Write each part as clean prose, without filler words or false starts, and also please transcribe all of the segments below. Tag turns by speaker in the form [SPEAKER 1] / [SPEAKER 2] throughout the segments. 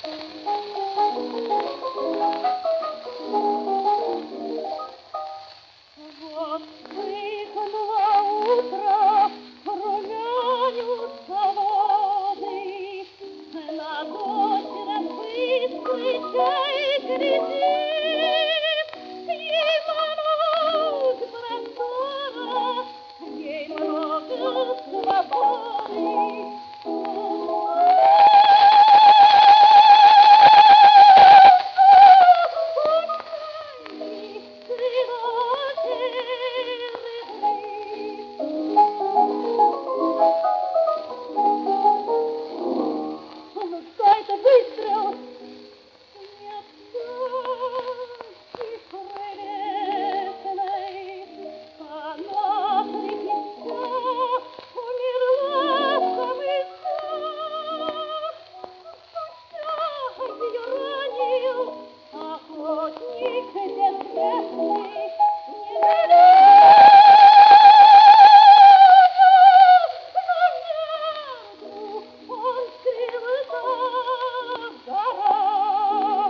[SPEAKER 1] Вот выглянуло утро, румянятся воды, над озером быстрый чай глядит. Ей много простора, ей много свободы. Дай-то выстрел! Нет пташки прелестной, она прикипела, умерла в самый ее ранил охотник бессмертный, не он скрылся в горах.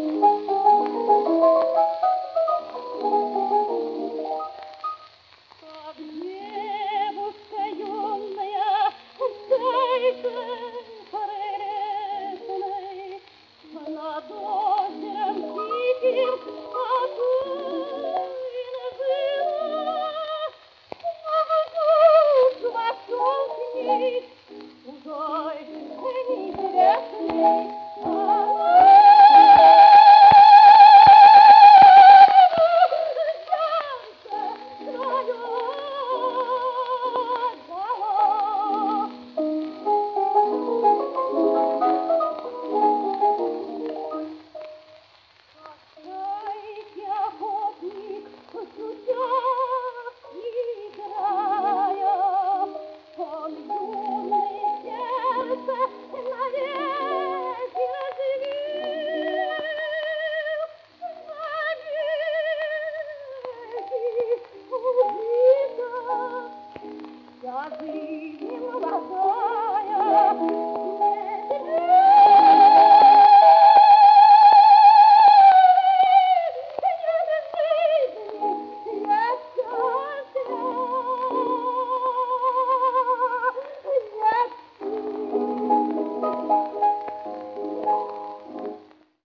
[SPEAKER 1] Как девушка юная, зайкой прелестной, над озером тихим спокойно жила. Но вдруг вошел к ней чужой, неизвестный. Охотник, судья, играя, он юное сердце навеки оживил, навеки убито. Вся жизнь молода.